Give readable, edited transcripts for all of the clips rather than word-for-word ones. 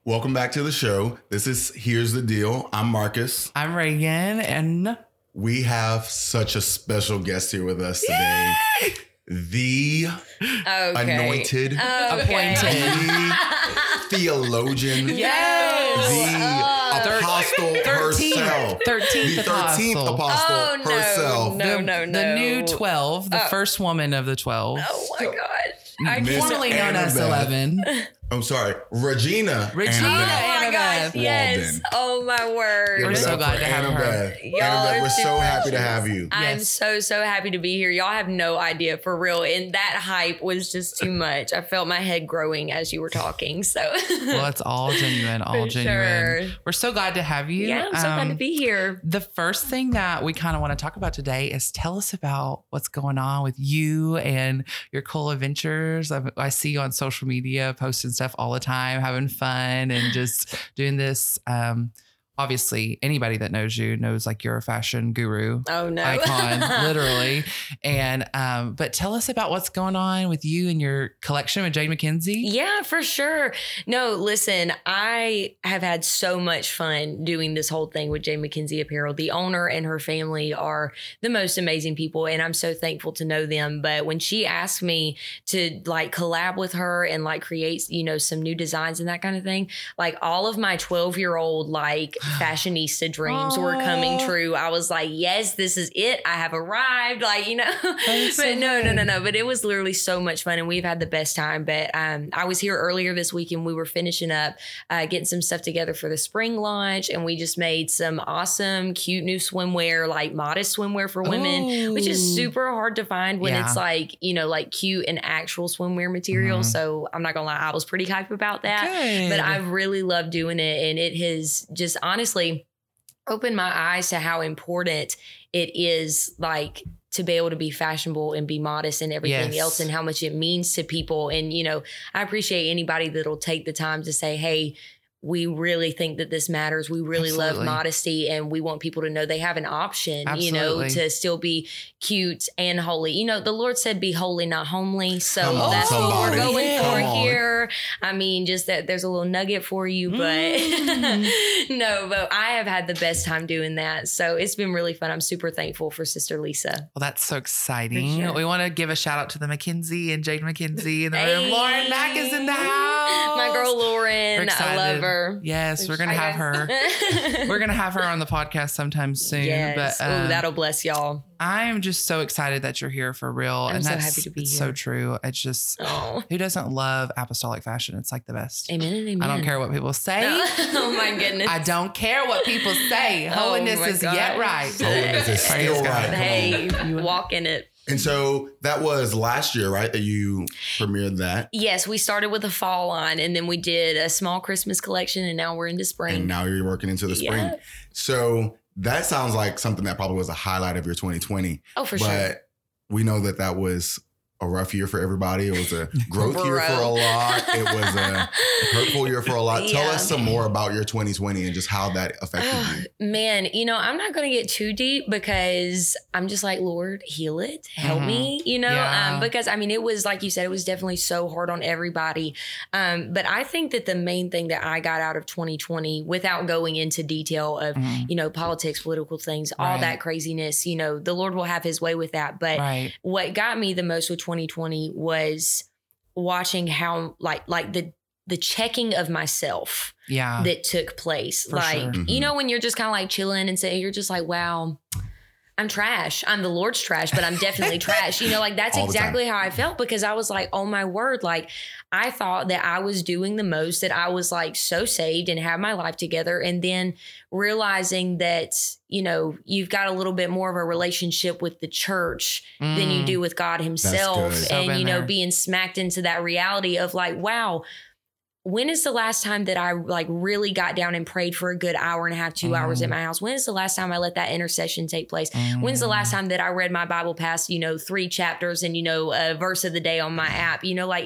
Welcome back to the show. This is Here's the Deal. I'm Marcus. I'm Reagan, and we have such a special guest here with us today. The anointed, appointed theologian, the apostle herself. 13th the 13th apostle herself. The new 12, the first woman of the 12. Oh my God. Formerly known as 11. I'm sorry, Regina. Oh my gosh, yes. Oh my word. We're so glad to have her. We're so happy to have you. I'm so happy to be here. Y'all have no idea, for real. And that hype was just too much. I felt my head growing as you were talking. So well, it's all genuine, all For genuine. sure. We're so glad to have you. Yeah, I'm so glad to be here. The first thing that we kind of want to talk about today is tell us about what's going on with you and your cool adventures. I see you on social media posting stuff all the time, having fun and just doing this. Obviously, anybody that knows you knows like you're a fashion guru. Oh no. Icon, literally. And but tell us about what's going on with you and your collection with Jade McKenzie. Yeah, for sure. No, listen, I have had so much fun doing this whole thing with Jade McKenzie Apparel. The owner and her family are the most amazing people, and I'm so thankful to know them. But when she asked me to like collab with her and like create, some new designs and that kind of thing, like all of my 12-year-old like fashionista dreams were coming true. I was like, yes, this is it. I have arrived. But no. But it was literally so much fun, and we've had the best time. But I was here earlier this week, and we were finishing up getting some stuff together for the spring launch, and we just made some awesome, cute new swimwear, like modest swimwear for women, which is super hard to find when it's like, like cute and actual swimwear material. So I'm not gonna lie, I was pretty hyped about that. Good. But I really love doing it, and it has just honestly opened my eyes to how important it is, like, to be able to be fashionable and be modest and everything else, and how much it means to people. And, I appreciate anybody that'll take the time to say, hey, we really think that this matters. We really love modesty, and we want people to know they have an option, to still be cute and holy. The Lord said, be holy, not homely. So that's what we're going for here. I mean, just that there's a little nugget for you, but but I have had the best time doing that. So it's been really fun. I'm super thankful for Sister Lisa. Well, that's so exciting. Sure. We want to give a shout out to the McKenzie and Jade McKenzie in the room. Lauren Mack is in the house. My girl, Lauren. I love her. Yes, we're going to have her. We're going to have her on the podcast sometime soon. Yes. But that'll bless y'all. I'm just so excited that you're here for real. I'm so happy to be it's here. So true. It's just, who doesn't love apostolic fashion? It's like the best. Amen and amen. I don't care what people say. Oh my goodness. I don't care what people say. Holiness is yet right. Holiness is still right. Hey, walk in it. And so that was last year, right, that you premiered that? Yes, we started with a fall line, and then we did a small Christmas collection, and now we're into spring. And now you're working into the spring. Yeah. So that sounds like something that probably was a highlight of your 2020. Oh, for sure. But we know that was a rough year for everybody. It was a growth year for a lot. It was a hurtful year for a lot. Tell us some more about your 2020 and just how that affected you. Man, I'm not going to get too deep, because I'm just like, Lord, heal it. Help me, because it was, like you said, it was definitely so hard on everybody. But I think that the main thing that I got out of 2020, without going into detail of, politics, political things, all that craziness, the Lord will have his way with that. But what got me the most with 2020 was watching how like the checking of myself that took place. For sure. When you're just kind of like chilling and saying, you're just like, wow, I'm trash. I'm the Lord's trash, but I'm definitely trash. That's exactly how I felt, because I was like, oh my word. Like, I thought that I was doing the most, that I was like so saved and have my life together. And then realizing that, you've got a little bit more of a relationship with the church than you do with God himself. And, being smacked into that reality of like, wow, when is the last time that I like really got down and prayed for a good hour and a half, 2 hours at my house? When is the last time I let that intercession take place? When's the last time that I read my Bible past, 3 chapters and, a verse of the day on my app?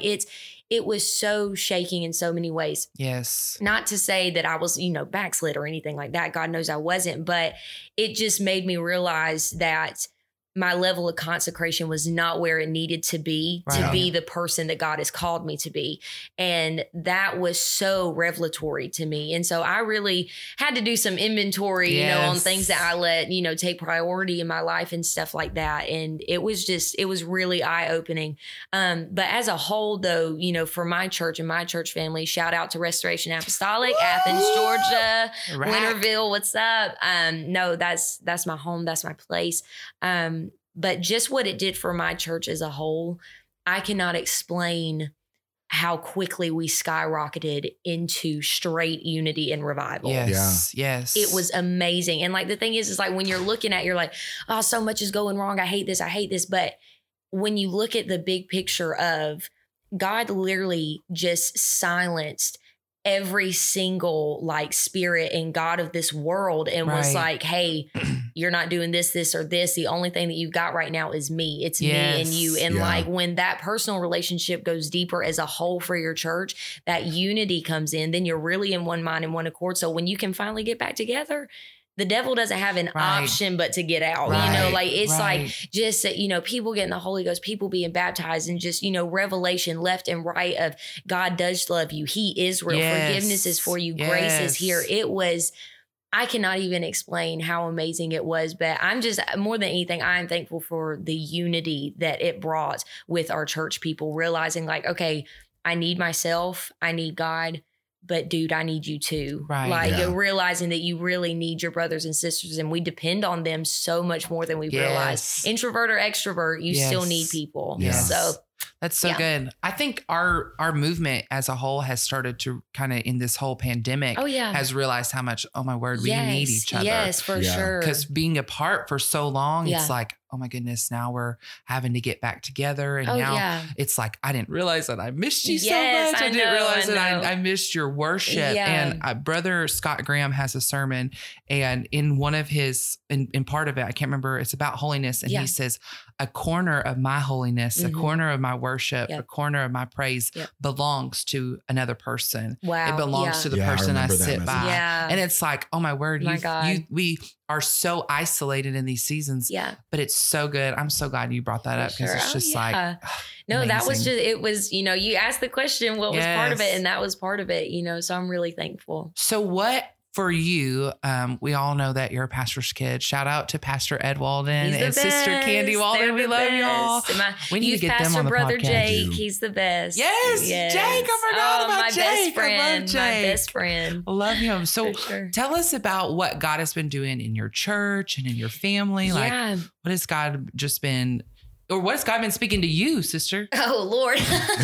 It was so shaking in so many ways. Yes. Not to say that I was, backslid or anything like that. God knows I wasn't, but it just made me realize that my level of consecration was not where it needed to be the person that God has called me to be. And that was so revelatory to me. And so I really had to do some inventory, on things that I let, take priority in my life and stuff like that. And it was really eye-opening. But as a whole though, for my church and my church family, shout out to Restoration Apostolic, Athens, Georgia, Winterville. What's up? No, that's my home. That's my place. But just what it did for my church as a whole, I cannot explain how quickly we skyrocketed into straight unity and revival. Yes. It was amazing. And like, the thing is like, when you're looking at, you're like, oh, so much is going wrong. I hate this. But when you look at the big picture of God literally just silenced every single like spirit and God of this world and was like, hey, you're not doing this or this. The only thing that you got right now is me. It's me and you. And like when that personal relationship goes deeper as a whole for your church, that unity comes in, then you're really in one mind and one accord. So when you can finally get back together, the devil doesn't have an option but to get out, like it's like just, people getting the Holy Ghost, people being baptized and just, revelation left and right of God does love you. He is real. Forgiveness is for you. Grace is here. I cannot even explain how amazing it was, but I'm just, more than anything, I am thankful for the unity that it brought with our church people, realizing like, okay, I need myself, I need God, but dude, I need you too. Realizing that you really need your brothers and sisters and we depend on them so much more than we realize. Introvert or extrovert, you still need people. So that's so good. I think our movement as a whole has started to kind of in this whole pandemic has realized how much, oh my word, we need each other. Yes, for sure. Because being apart for so long, it's like, oh my goodness, now we're having to get back together. And now it's like, I didn't realize that I missed you so much. I didn't realize that I missed your worship. And Brother Scott Graham has a sermon, and in one of his, in part of it, I can't remember, it's about holiness. And he says, a corner of my holiness, a corner of my worship, a corner of my praise belongs to another person. Wow. It belongs to the person I sit by. And it's like, oh my word, we are so isolated in these seasons. But it's so good. I'm so glad you brought that up because it's just like, no, amazing. That was just, it was, you asked the question, what was part of it? And that was part of it, so I'm really thankful. So what for you, we all know that you're a pastor's kid. Shout out to Pastor Ed Walden and Sister Candy Walden. We love y'all. We need to get them on the brother podcast. Jake, he's the best. Yes, Jake. I forgot about my Jake. Best friend, I love Jake. My best friend. I love him. So tell us about what God has been doing in your church and in your family. Like, what has God just been, or what has God been speaking to you, sister? Oh, Lord.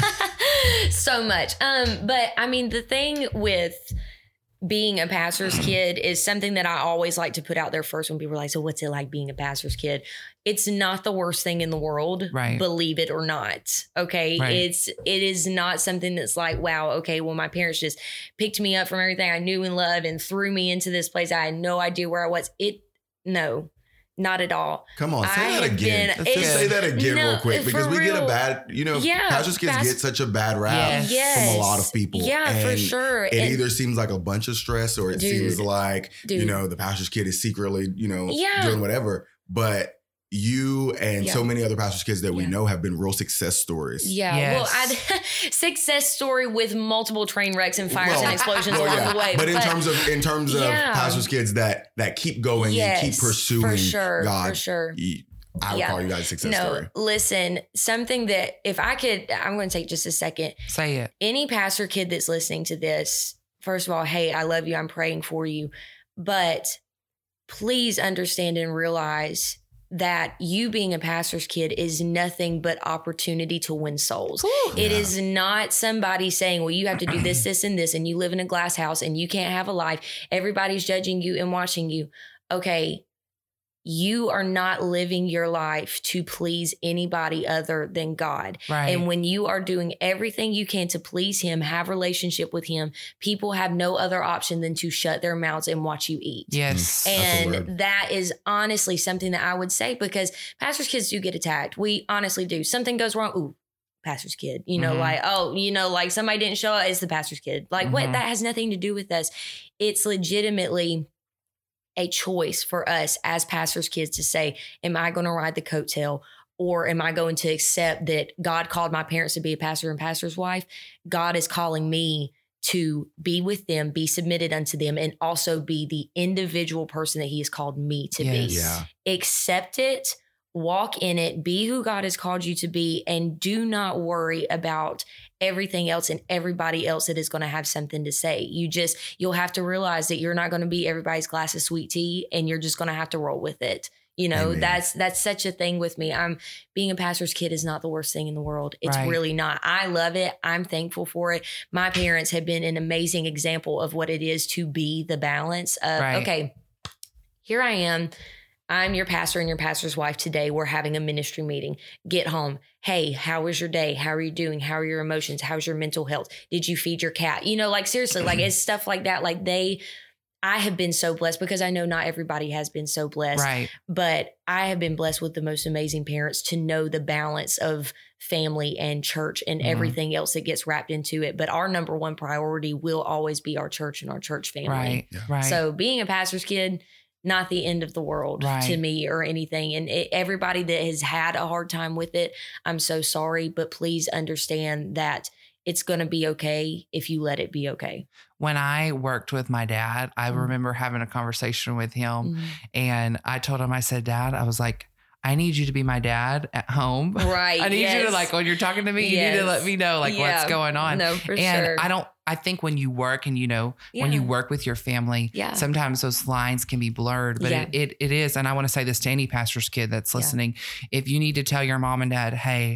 So much. But I mean, the thing with being a pastor's kid is something that I always like to put out there first when people are like, so what's it like being a pastor's kid? It's not the worst thing in the world, believe it or not. Okay. It is not something that's like, wow, okay, well, my parents just picked me up from everything I knew and loved and threw me into this place. I had no idea where I was. No. Not at all. Come on, say that again. Just say that again real quick because we get a bad, pastors' kids get such a bad rap from a lot of people. Yeah, and for sure. It either seems like a bunch of stress or it seems like, the pastor's kid is secretly, doing whatever. But you and so many other pastors' kids that we know have been real success stories. Well, success story with multiple train wrecks and fires and explosions along the way. But in terms of pastors' kids that keep going and keep pursuing God, for sure. I would call you guys a success story. Listen, something that if I could, I'm going to take just a second. Say it. Any pastor kid that's listening to this, first of all, hey, I love you. I'm praying for you. But please understand and realize that you being a pastor's kid is nothing but opportunity to win souls. It is not somebody saying, well, you have to do this, this, and this, and you live in a glass house and you can't have a life. Everybody's judging you and watching you. Okay, you are not living your life to please anybody other than God. And when you are doing everything you can to please him, have relationship with him, people have no other option than to shut their mouths and watch you eat. Yes. And that is honestly something that I would say because pastors' kids do get attacked. We honestly do. Something goes wrong. Ooh, pastor's kid, like somebody didn't show up. It's the pastor's kid. Like what? That has nothing to do with us. It's legitimately a choice for us as pastors' kids to say, am I going to ride the coattail? Or am I going to accept that God called my parents to be a pastor and pastor's wife? God is calling me to be with them, be submitted unto them, and also be the individual person that he has called me to be. Yeah. Accept it, walk in it, be who God has called you to be, and do not worry about everything else and everybody else that is going to have something to say. You'll have to realize that you're not going to be everybody's glass of sweet tea, and you're just going to have to roll with it. You know, Amen. that's such a thing with me. Being a pastor's kid is not the worst thing in the world. It's Right. really not. I love it. I'm thankful for it. My parents have been an amazing example of what it is to be the balance of, Right. okay, here I am. I'm your pastor and your pastor's wife today. We're having a ministry meeting. Get home. Hey, how was your day? How are you doing? How are your emotions? How's your mental health? Did you feed your cat? You know, like seriously, like it's stuff like that. Like I have been so blessed because I know not everybody has been so blessed, Right. but I have been blessed with the most amazing parents to know the balance of family and church and Mhm. everything else that gets wrapped into it. But our number one priority will always be our church and our church family. Right. Yeah. Right. So being a pastor's kid, not the end of the world Right. to me or anything. And everybody that has had a hard time with it, I'm so sorry, but please understand that it's going to be okay if you let it be okay. When I worked with my dad, I Mhm. remember having a conversation with him, Mhm. and I told him, I said, Dad, I was like, I need you to be my dad at home. Right. I need you to, yes. like, when you're talking to me, you need to let me know like Yeah. what's going on. No, for And sure. I think when you work and, when you Yeah. work with your family, Yeah. sometimes those lines can be blurred, but Yeah. it is. And I want to say this to any pastor's kid that's Yeah. listening. If you need to tell your mom and dad, hey,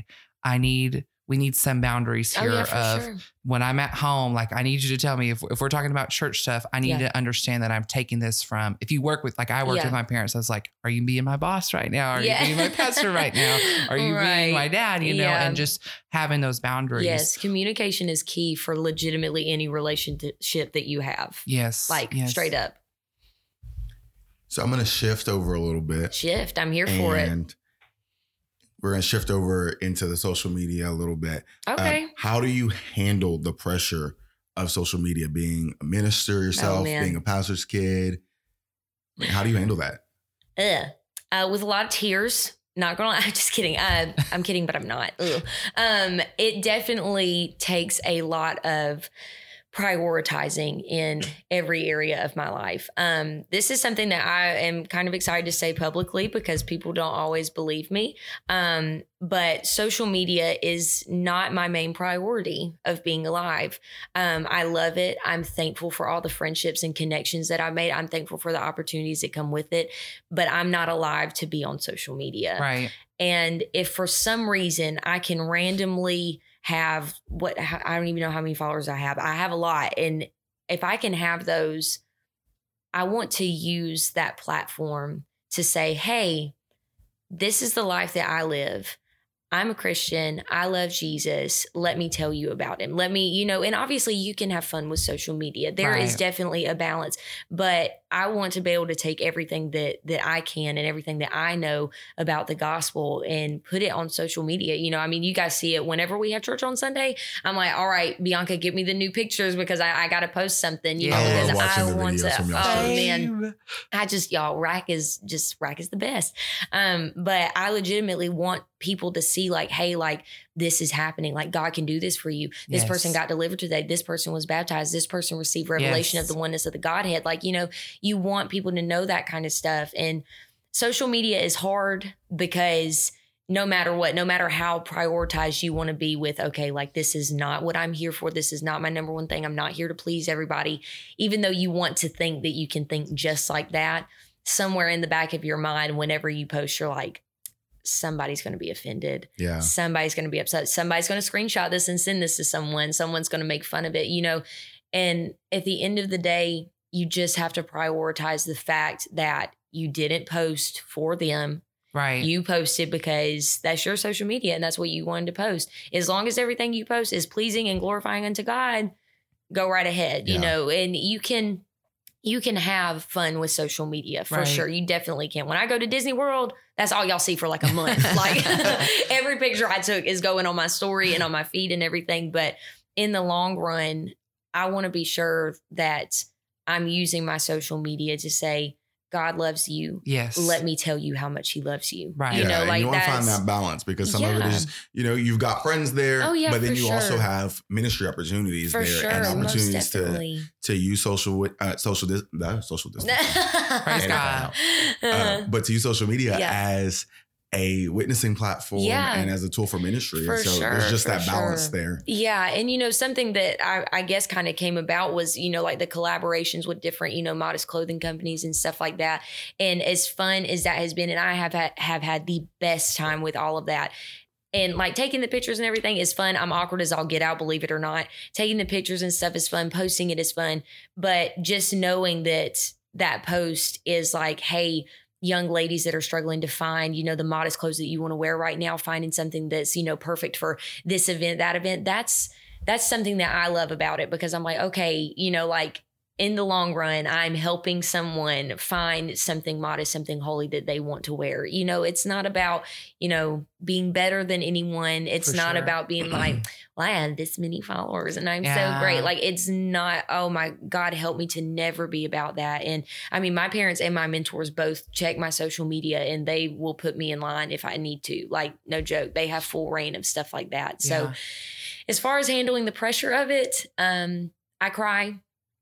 we need some boundaries here of sure. when I'm at home, like I need you to tell me if we're talking about church stuff, I need Yeah. to understand that I'm taking this from, if you work with, like I worked Yeah. with my parents, I was like, are you being my boss right now? Are Yeah. you being my pastor right now? Are you Right. being my dad, Yeah. and just having those boundaries. Yes, communication is key for legitimately any relationship that you have. Yes. Like yes. straight up. So I'm going to shift over a little bit. Shift. I'm here for it. And we're going to shift over into the social media a little bit. Okay. How do you handle the pressure of social media, being a minister yourself, man. being a pastor's kid? How do you handle that? With a lot of tears. Not gonna lie, I'm just kidding. I'm kidding, but I'm not. Ugh. It definitely takes a lot of prioritizing in every area of my life. This is something that I am kind of excited to say publicly because people don't always believe me. But social media is not my main priority of being alive. I love it. I'm thankful for all the friendships and connections that I've made. I'm thankful for the opportunities that come with it, but I'm not alive to be on social media. Right. And if for some reason I can randomly have I don't even know how many followers I have. I have a lot. And if I can have those, I want to use that platform to say, hey, this is the life that I live. I'm a Christian. I love Jesus. Let me tell you about him. Let me, and obviously you can have fun with social media. There is Right. definitely a balance, but I want to be able to take everything that I can and everything that I know about the gospel and put it on social media. You guys see it whenever we have church on Sunday. I'm like, all right, Bianca, give me the new pictures because I got to post something, Yeah. I love because watching the want videos to. from y'all Oh church. man, Rack is the best. But I legitimately want people to see like, hey, like this is happening. Like God can do this for you. This Yes. person got delivered today. This person was baptized. This person received revelation Yes. of the oneness of the Godhead. Like, you want people to know that kind of stuff. And social media is hard because no matter what, no matter how prioritized you want to be with, okay, like this is not what I'm here for. This is not my number one thing. I'm not here to please everybody. Even though you want to think that you can think just like that, somewhere in the back of your mind, whenever you post, you're like, somebody's going to be offended. Yeah. Somebody's going to be upset. Somebody's going to screenshot this and send this to someone. Someone's going to make fun of it, And at the end of the day, you just have to prioritize the fact that you didn't post for them. Right. You posted because that's your social media and that's what you wanted to post. As long as everything you post is pleasing and glorifying unto God, go right ahead, and you can have fun with social media for Right. sure. You definitely can. When I go to Disney World, that's all y'all see for like a month. Like every picture I took is going on my story and on my feed and everything. But in the long run, I want to be sure that I'm using my social media to say, God loves you. Yes. Let me tell you how much he loves you. Right. You know, like you want to that's find that balance because some of it is, you've got friends there, but then you also have ministry opportunities there and opportunities to use social distancing. Praise God. But to use social media as a witnessing platform and as a tool for ministry. There's just that balance there. Yeah. And, something that I guess kind of came about was, like the collaborations with different, modest clothing companies and stuff like that. And as fun as that has been, and I have had the best time with all of that. And like taking the pictures and everything is fun. I'm awkward as I'll get out, believe it or not. Taking the pictures and stuff is fun. Posting it is fun. But just knowing that post is like, hey, young ladies that are struggling to find, the modest clothes that you want to wear right now, finding something that's, perfect for this event, that event. That's something that I love about it because I'm like, okay, like in the long run, I'm helping someone find something modest, something holy that they want to wear. It's not about, being better than anyone. It's not about being like, well, I have this many followers and I'm so great. Like it's not, oh my God, help me to never be about that. And I mean, my parents and my mentors both check my social media and they will put me in line if I need to. Like, no joke. They have full reign of stuff like that. So as far as handling the pressure of it, I cry.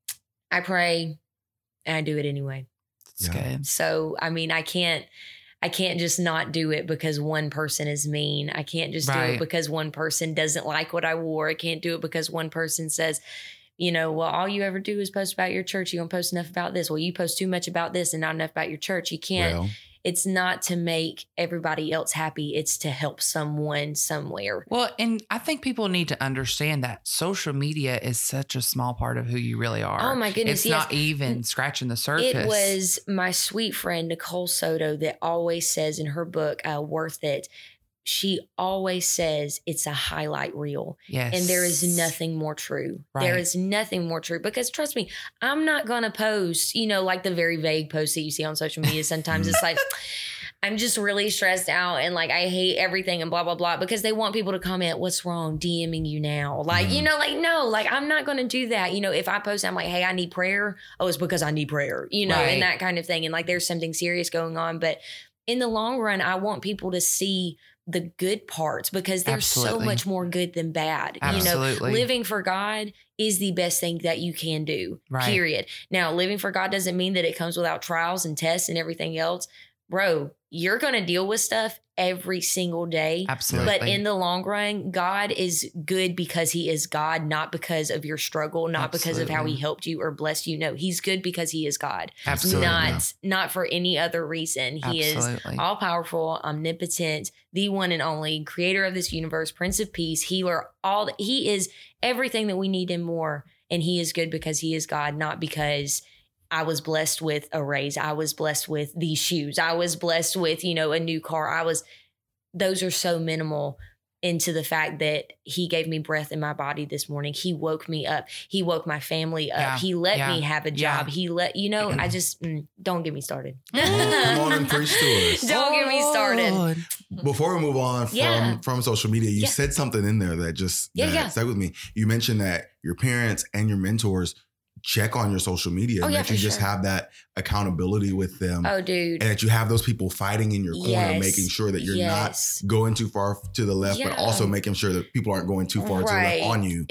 I pray and I do it anyway. That's good. So, I mean, I can't just not do it because one person is mean. I can't just do it because one person doesn't like what I wore. I can't do it because one person says, well, all you ever do is post about your church. You don't post enough about this. Well, you post too much about this and not enough about your church. You can't. It's not to make everybody else happy. It's to help someone somewhere. Well, and I think people need to understand that social media is such a small part of who you really are. Oh my goodness. It's not even scratching the surface. It was my sweet friend, Nicole Soto, that always says in her book, Worth It, she always says it's a highlight reel. Yes. And there is nothing more true. There is nothing more true because trust me, I'm not going to post, like the very vague posts that you see on social media. Sometimes it's like, I'm just really stressed out and like, I hate everything and blah, blah, blah, because they want people to comment, what's wrong? DMing you now. Like, no, like I'm not going to do that. If I post, I'm like, hey, I need prayer. Oh, it's because I need prayer, and that kind of thing. And like, there's something serious going on. But in the long run, I want people to see the good parts because there's so much more good than bad. Absolutely. Living for God is the best thing that you can do, period. Now, living for God doesn't mean that it comes without trials and tests and everything else. Bro, you're going to deal with stuff every single day. Absolutely. But in the long run, God is good because he is God, not because of your struggle, not because of how he helped you or blessed you. No, he's good because he is God. Absolutely. Not for any other reason. He is all powerful, omnipotent, the one and only creator of this universe, Prince of Peace, healer, he is everything that we need and more. And he is good because he is God, not because I was blessed with a raise. I was blessed with these shoes. I was blessed with, a new car. Those are so minimal into the fact that he gave me breath in my body this morning. He woke me up. He woke my family up. Yeah. He let me have a job. He let, I just, don't get me started. Come on and preach to us. Don't get me started. Before we move on from social media, you said something in there that just stuck with me. You mentioned that your parents and your mentors check on your social media and that you just have that accountability with them. Oh, dude. And that you have those people fighting in your corner, making sure that you're not going too far to the left, but also making sure that people aren't going too far to the left on you.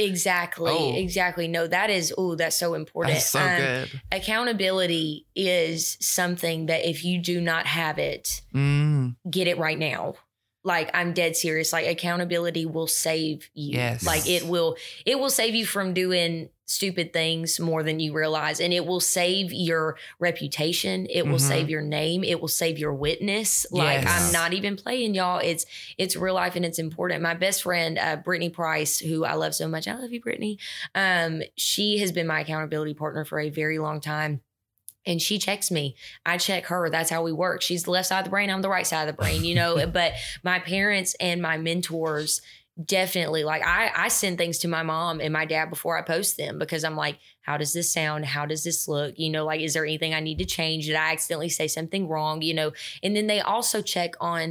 Exactly. No, that's so important. That's so good. Accountability is something that if you do not have it, get it right now. Like, I'm dead serious. Like, accountability will save you. Yes. Like, it will save you from doing stupid things more than you realize. And it will save your reputation. It will save your name. It will save your witness. Like, I'm not even playing, y'all. It's real life and it's important. My best friend, Brittany Price, who I love so much. I love you, Brittany. She has been my accountability partner for a very long time. And she checks me. I check her. That's how we work. She's the left side of the brain. I'm the right side of the brain, But my parents and my mentors definitely, like, I send things to my mom and my dad before I post them because I'm like, how does this sound? How does this look? Like, is there anything I need to change? Did I accidentally say something wrong? And then they also check on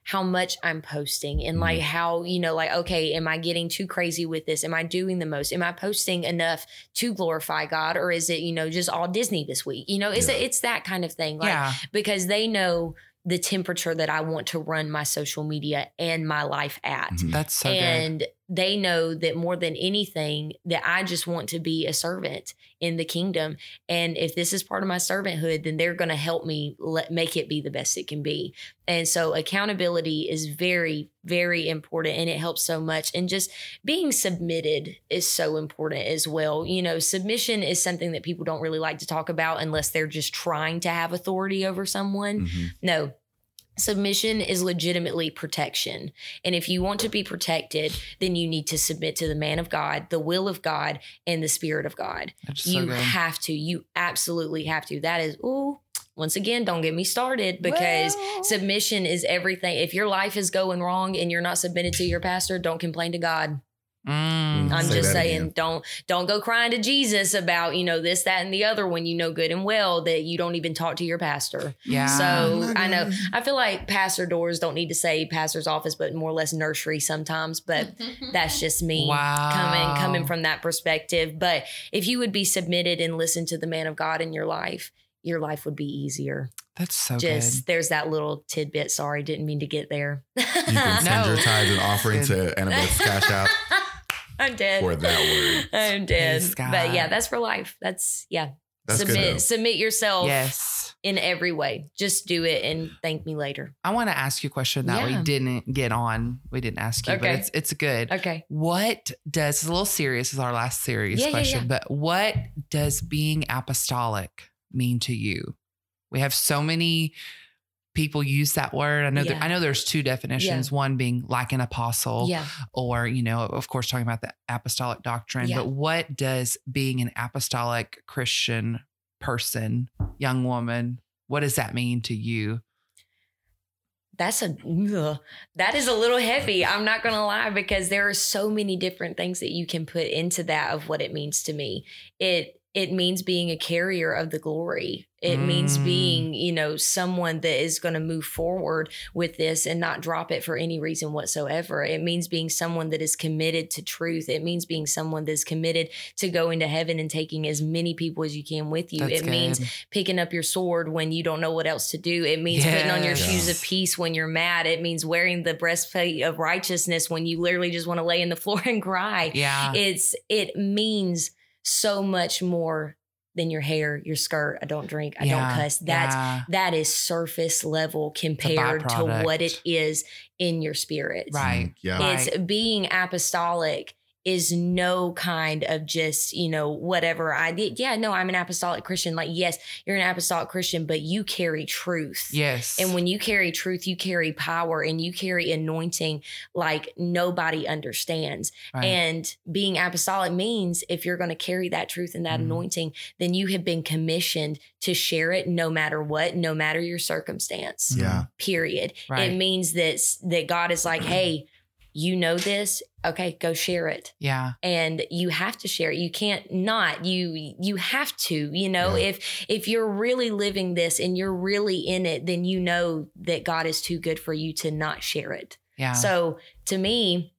how much I'm posting and like how, you know, like, okay, am I getting too crazy with this? Am I doing the most? Am I posting enough to glorify God? Or is it, you know, just all Disney this week? You know, it's that kind of thing. Like, because they know the temperature that I want to run my social media and my life at. That's so good. And they know that more than anything, that I just want to be a servant in the kingdom. And if this is part of my servanthood, then they're going to help me make it be the best it can be. And so accountability is very, very important, and it helps so much. And just being submitted is so important as well. You know, submission is something that people don't really like to talk about unless they're just trying to have authority over someone. No. Submission is legitimately protection. And if you want to be protected, then you need to submit to the man of God, the will of God, and the Spirit of God. You have to. You absolutely have to. That is, once again, don't get me started, because submission is everything. If your life is going wrong and you're not submitted to your pastor, don't complain to God. I'm just saying, don't go crying to Jesus about, you know, this, that, and the other, when you know good and well that you don't even talk to your pastor. Yeah. So I know, I feel like pastor doors don't need to say pastor's office, but more or less nursery sometimes. But that's just me coming from that perspective. But if you would be submitted and listen to the man of God in your life would be easier. That's so good. There's that little tidbit. Sorry, didn't mean to get there. You can send your tithes and offering to Annabeth's Cash App. I'm dead. For that word. I'm dead. But yeah, that's for life. That's submit yourself in every way. Just do it and thank me later. I want to ask you a question that we didn't get on. We didn't ask you, but it's good. Okay. What does, it's a little serious, is our last serious question, but what does being apostolic mean to you? We have so many people use that word. I know there's two definitions, one being like an apostle or, you know, of course, talking about the apostolic doctrine, but what does being an apostolic Christian person, young woman, what does that mean to you? That is a little heavy. I'm not going to lie, because there are so many different things that you can put into that of what it means to me. It means being a carrier of the glory. It means being, you know, someone that is going to move forward with this and not drop it for any reason whatsoever. It means being someone that is committed to truth. It means being someone that's committed to going to heaven and taking as many people as you can with you. It means picking up your sword when you don't know what else to do. It means putting on your shoes of peace when you're mad. It means wearing the breastplate of righteousness when you literally just want to lay in the floor and cry. Yeah. It means so much more than your hair, your skirt. I don't drink. I don't cuss. That is surface level compared to what it is in your spirit. Right. Yeah. It's being apostolic is no kind of just, you know, whatever I did. Yeah, no, I'm an apostolic Christian. Like, yes, you're an apostolic Christian, but you carry truth. Yes. And when you carry truth, you carry power and you carry anointing like nobody understands. Right. And being apostolic means if you're going to carry that truth and that anointing, then you have been commissioned to share it no matter what, no matter your circumstance. Yeah. Period. Right. It means that God is like, hey, you know this. Okay, go share it. Yeah. And you have to share it. You can't not. You have to, you know, if you're really living this and you're really in it, then you know that God is too good for you to not share it. Yeah. So to me,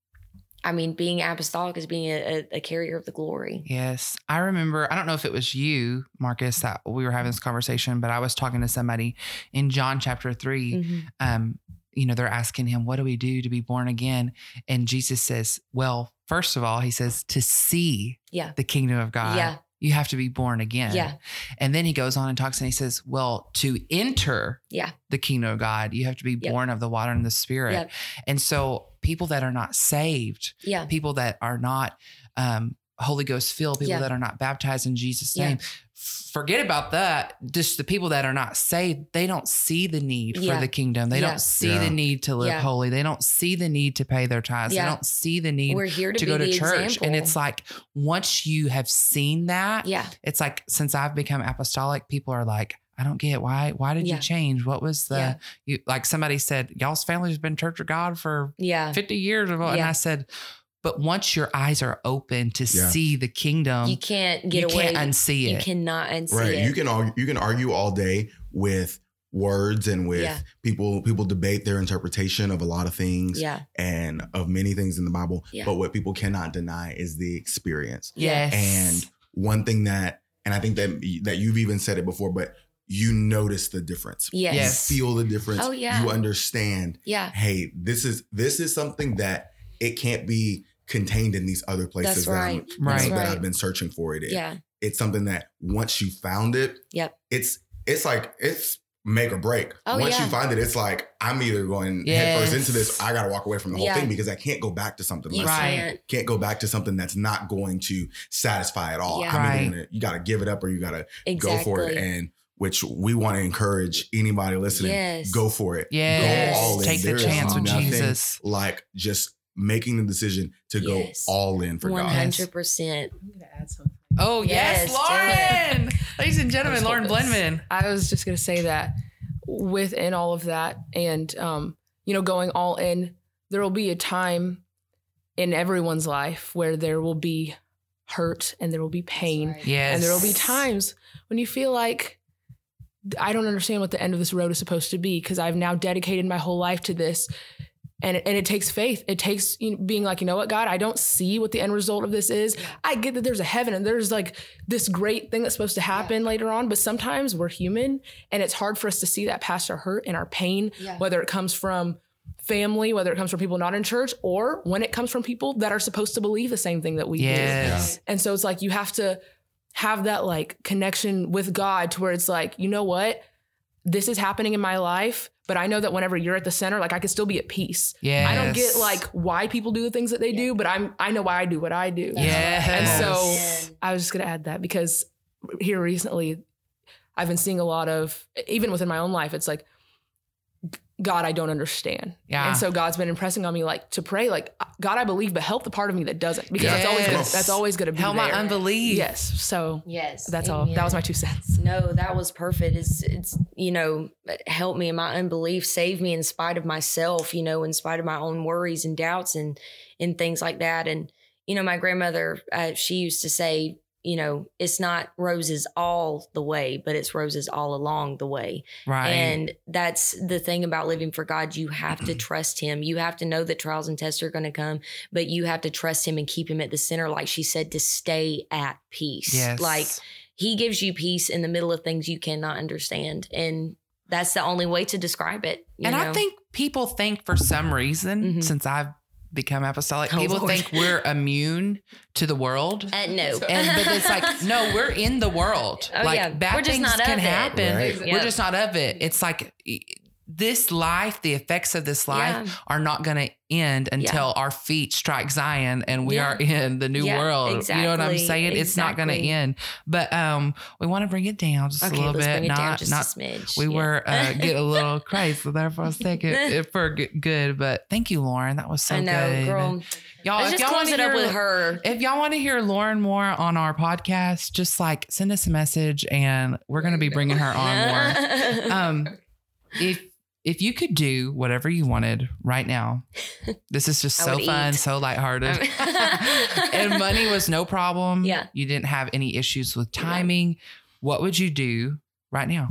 I mean, being apostolic is being a carrier of the glory. Yes. I remember, I don't know if it was you, Marcus, that we were having this conversation, but I was talking to somebody in John chapter 3. You know, they're asking him, what do we do to be born again? And Jesus says, well, first of all, he says, to see the kingdom of God, you have to be born again. Yeah. And then he goes on and talks and he says, well, to enter the kingdom of God, you have to be born of the water and the Spirit. Yep. And so people that are not saved, people that are not Holy Ghost filled, people that are not baptized in Jesus' name, forget about that. Just the people that are not saved, they don't see the need for the kingdom. They don't see the need to live holy. They don't see the need to pay their tithes. They don't see the need to go to church. Example. And it's like, once you have seen that, it's like, since I've become apostolic, people are like, I don't get why did you change? What was the, you, like somebody said, y'all's family's been Church of God for 50 years. And I said, but once your eyes are open to see the kingdom, you can't get away. You can't unsee it. You cannot unsee it. You can argue all day with words and with people debate their interpretation of a lot of things and of many things in the Bible. But what people cannot deny is the experience. Yes. And one thing that, and I think that you've even said it before, but you notice the difference. Yes. You feel the difference. Oh, yeah. You understand. Yeah. Hey, this is something that it can't be contained in these other places that I've been searching for it in. Yeah. It's something that once you found it, it's make or break. Once you find it, it's like, I'm either going headfirst into this, I got to walk away from the whole thing because I can't go back to something can't go back to something that's not going to satisfy at all. You got to give it up or you got to go for it. And which we want to encourage anybody listening, go for it. Go all in. Take the chance with Jesus. Like just making the decision to go all in for 100%. God. 100%. I'm going to add something. Oh, yes, Lauren. Ladies and gentlemen, Lauren Blendman. I was just going to say that within all of that and, going all in, there will be a time in everyone's life where there will be hurt and there will be pain. Right. Yes. And there will be times when you feel like, I don't understand what the end of this road is supposed to be because I've now dedicated my whole life to this. And it takes faith. It takes being like, you know what, God, I don't see what the end result of this is. I get that there's a heaven and there's like this great thing that's supposed to happen later on. But sometimes we're human and it's hard for us to see that past our hurt and our pain, whether it comes from family, whether it comes from people not in church, or when it comes from people that are supposed to believe the same thing that we do. And so it's like you have to have that like connection with God to where it's like, you know what, this is happening in my life, but I know that whenever you're at the center, like I can still be at peace. I don't get like why people do the things that they do, but I know why I do what I do. And so I was just going to add that because here recently I've been seeing a lot of, even within my own life, it's like, God, I don't understand. And so God's been impressing on me like to pray, like, God, I believe, but help the part of me that doesn't, because that's always going to be help there. My unbelief. So that's all. That was my 2 cents. No, that was perfect. It's help me in my unbelief, save me in spite of myself, in spite of my own worries and doubts and things like that. And, my grandmother, she used to say, it's not roses all the way, but it's roses all along the way. Right. And that's the thing about living for God. You have to trust him. You have to know that trials and tests are going to come, but you have to trust him and keep him at the center. Like she said, to stay at peace. Yes. Like he gives you peace in the middle of things you cannot understand. And that's the only way to describe it. I think people think for some reason, since I've become apostolic, people think we're immune to the world. No. But it's like, no, we're in the world. Bad things can happen. Right. We're just not of it. It's like this life, the effects of this life are not going to end until our feet strike Zion and we are in the new world. Exactly. You know what I'm saying? It's not going to end. But we want to bring it down just a little bit. Bring it down not just a smidge. We were getting a little crazy there for a second for good. But thank you, Lauren. That was so good. I know, girl. Y'all, let's just close it up with her. If y'all want to hear Lauren more on our podcast, just like send us a message and we're going to be bringing her on more. If you could do whatever you wanted right now, this is just so fun, so lighthearted. And money was no problem. Yeah. You didn't have any issues with timing. What would you do right now?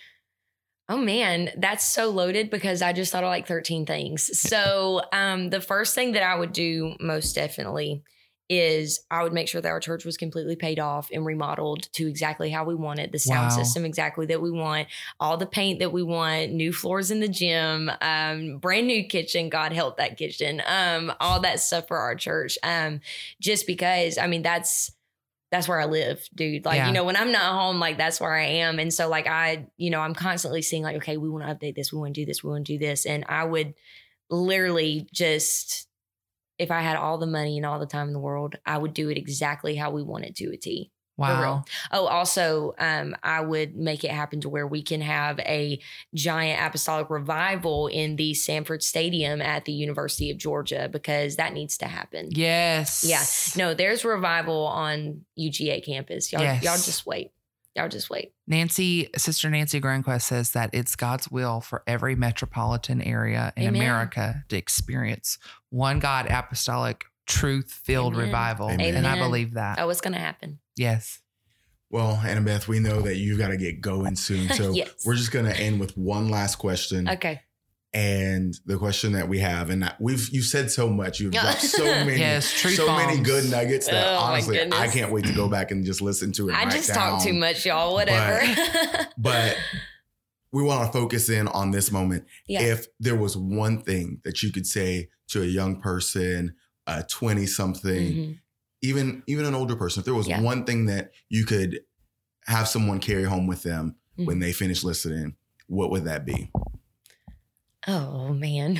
Oh man, that's so loaded because I just thought of like 13 things. So the first thing that I would do most definitely is I would make sure that our church was completely paid off and remodeled to exactly how we want it. The sound system exactly that we want, all the paint that we want, new floors in the gym, brand new kitchen. God help that kitchen. All that stuff for our church. Just because, I mean, that's where I live, dude. Like, when I'm not home, like that's where I am. And so like I'm constantly seeing like, okay, we want to update this. We want to do this. We want to do this. And I would literally just, if I had all the money and all the time in the world, I would do it exactly how we want it to a T. Wow. Oh, also, I would make it happen to where we can have a giant apostolic revival in the Sanford Stadium at the University of Georgia, because that needs to happen. Yes. Yeah. No, there's revival on UGA campus. Y'all just wait. Y'all just wait. Sister Nancy Granquist says that it's God's will for every metropolitan area in America to experience one God apostolic truth-filled revival. Amen. And I believe that. Oh, it's going to happen. Yes. Well, Annabeth, we know that you've got to get going soon. So Yes. we're just going to end with one last question. Okay. And the question that we have, and you've said so much, you've dropped so many, truth many bombs. good nuggets that Oh, my honestly, goodness. I can't wait to go back and just listen to it. I right just down. talk too much, y'all. Whatever. But we want to focus in on this moment. Yeah. If there was one thing that you could say to a young person, a 20-something, Mhm. even an older person, if there was Yeah. one thing that you could have someone carry home with them when they finish listening, what would that be? Oh man.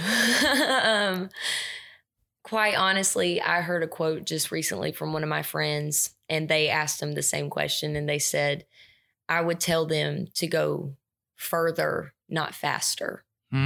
Quite honestly, I heard a quote just recently from one of my friends, and they asked them the same question, and they said, I would tell them to go further, not faster.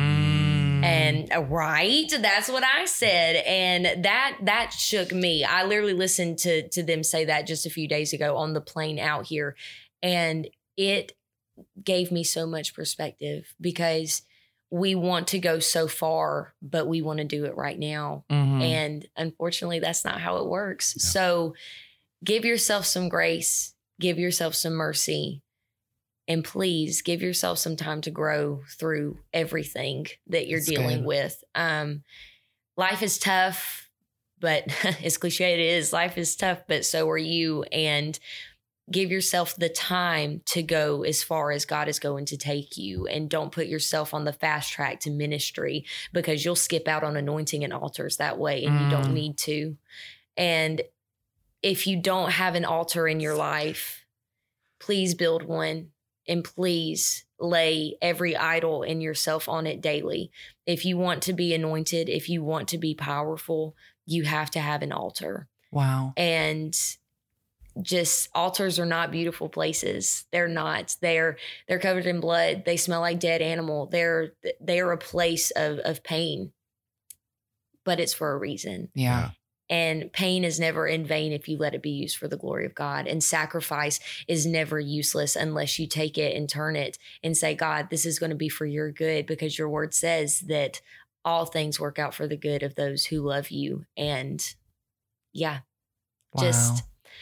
And right, that's what I said. And that shook me. I literally listened to them say that just a few days ago on the plane out here. And it gave me so much perspective, because we want to go so far, but we want to do it right now. And unfortunately, that's not how it works. Yeah. So give yourself some grace, give yourself some mercy, and please give yourself some time to grow through everything that you're That's dealing good. with. Life is tough, but as cliche it is, life is tough, but so are you. And give yourself the time to go as far as God is going to take you, and don't put yourself on the fast track to ministry, because you'll skip out on anointing and altars that way, and you don't need to. And if you don't have an altar in your life, please build one, and please lay every idol in yourself on it daily. If you want to be anointed, if you want to be powerful, you have to have an altar. Wow. And just altars are not beautiful places. They're not. They're covered in blood. They smell like dead animal. They're a place of pain, but it's for a reason. Yeah. And pain is never in vain if you let it be used for the glory of God. And sacrifice is never useless unless you take it and turn it and say, God, this is going to be for your good, because your word says that all things work out for the good of those who love you. And yeah, just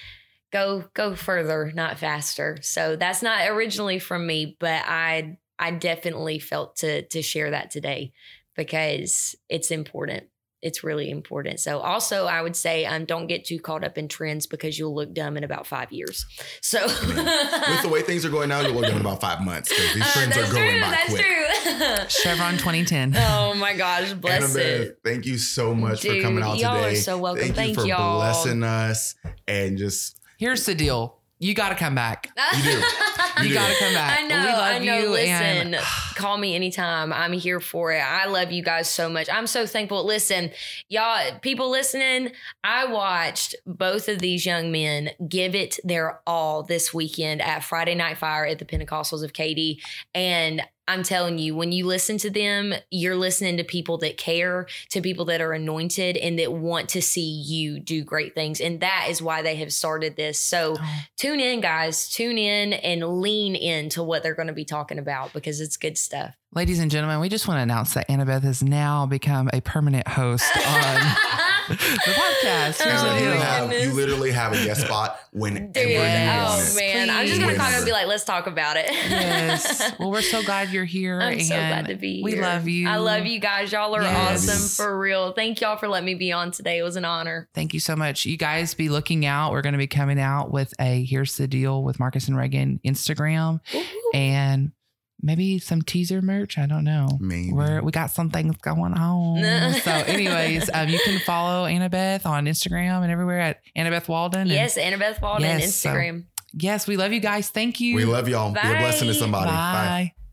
go further, not faster. So that's not originally from me, but I definitely felt to share that today, because it's important. It's really important. So also I would say, don't get too caught up in trends, because you'll look dumb in about 5 years. So With the way things are going now, you'll look in about 5 months, because these trends are going by quick. That's true. Chevron 2010. Oh my gosh, bless Annabeth, it. thank you so much for Dude, coming out y'all today. are so welcome. Thank you for y'all. blessing us, and just Here's the deal. You got to come back. you do. You got to come back. I know. We love I know. you. Listen, And call me anytime. I'm here for it. I love you guys so much. I'm so thankful. Listen, y'all, people listening, I watched both of these young men give it their all this weekend at Friday Night Fire at the Pentecostals of Katy. And I'm telling you, when you listen to them, you're listening to people that care, to people that are anointed and that want to see you do great things. And that is why they have started this. So tune in, guys. Tune in and lean into what they're going to be talking about, because it's good stuff. ladies and gentlemen, we just want to announce that Annabeth has now become a permanent host on the podcast. Here's the Oh, deal. my goodness. You literally have a guest spot whenever Dude, you want oh it. man. I'm just going to Please. call him and be like, let's talk about it. Yes. Well, we're so glad you're here. I'm so and glad to be here. We love you. I love you guys. Y'all are Yes. awesome, for real. Thank y'all for letting me be on today. It was an honor. Thank you so much. You guys be looking out. We're going to be coming out with a Here's the Deal with Marcus and Reagan Instagram, and maybe some teaser merch. I don't know. Maybe. We got some things going on. So anyways, you can follow Annabeth on Instagram and everywhere at Annabeth Walden. And Yes, Annabeth Walden, Yes, so- Instagram. yes, we love you guys. Thank you. We love y'all. Be a blessing to Bye. somebody. Bye. Bye.